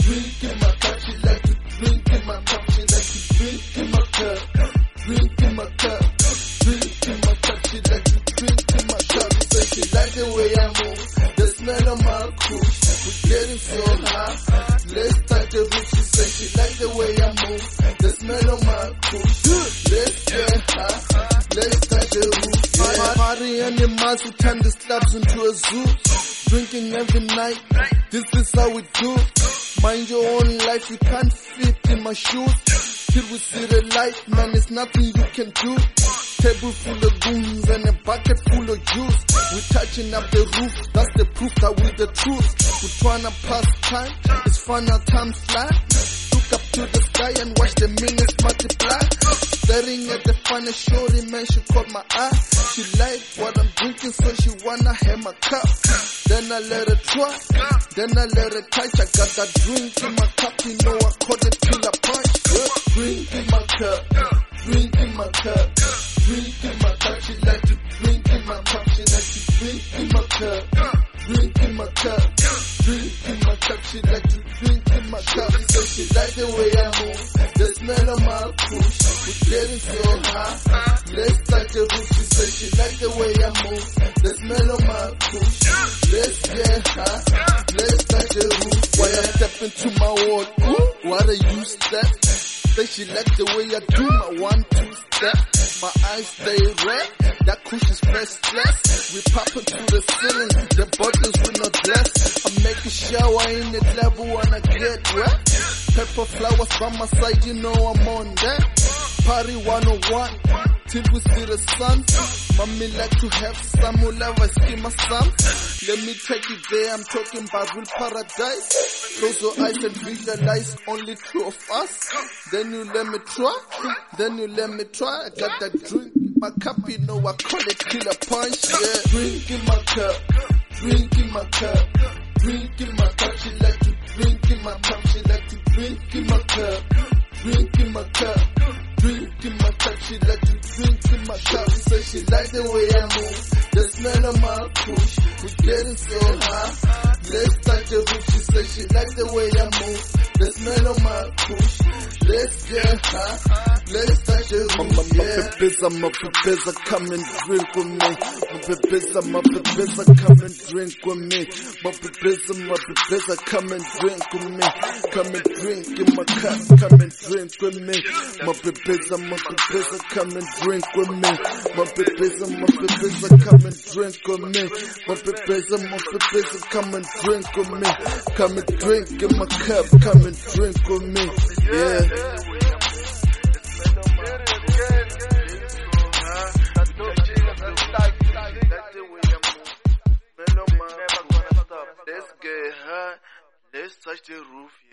drink in my cup. She like to drink in my cup. She like to drink in my cup. Drink in my cup. Drink in my cup. She like to drink in my cup. Say she like the way I move, the smell of my crew. We're getting so high. Let's touch the roof. She say she like the way I move, the smell of my crew. Let's get high. Let's touch the roof. Yeah. Party animals who turn these clubs into a zoo. Drinking every night. This is how we do. Mind your own life. You can't fit in my shoes. Till we see the light, man, there's nothing you can do. Table full of goons and a bucket full of juice. We're touching up the roof, that's the proof that we're the truth. We're trying to pass time, it's fun how time fly. Look up to the sky and watch the minutes multiply. Staring at the funny shorty, man, she caught my eye. She liked what I'm drinking, so she wanna have my cup. Then I let her try, then I let her touch. I got that drink in my cup, you know I caught it till I punch. Drink in my cup, drink in my cup, drink in my cup. She like to drink in my cup. She like to drink in my cup, drink in my cup, drink in my cup. She like to drink in my cup. So she like the way I move, the smell of my push. We're getting so high, let's touch the roof. She say she like the way I move, the smell of my push. Let's get high, let's touch the roof. While I step into my world, what a you step. Say she like the way I do my 1-2 step. My eyes stay red, that kush is restless. We popping through the ceiling, the bottles will not bless. I make a shower in the level when I get wet. Pepper flowers by my side, you know I'm on that. Party 101, till we see the sun. Mommy like to have some, will ever see my son. Let me take you there, I'm talking about real paradise. Close your eyes and visualize only two of us. Then you let me try, then you let me try. I got that drink in my cup, you know I call it killer punch, yeah. Drink in my cup, drink in my cup, drink in my cup. She like to drink in my cup, she like to drink in my cup, drink in my cup, drink in my cup. She like to drink in my cup. So she like the way I move, the smell of my push. We're getting so high, let's touch the roof. She say she like the way I move, the smell of my push. Let's get high, let's touch the roof. My pepeza, come and drink with me. My pepeza, come and drink with me. My pepeza, come and drink with me. Come and drink in my cup, come and drink with me. My pepeza, come and drink with me. My pepeza, come and drink with me. My pepeza, come and drink with me. Come and drink in my cup, come and drink with me. Yeah. Let's get high, let's touch the roof.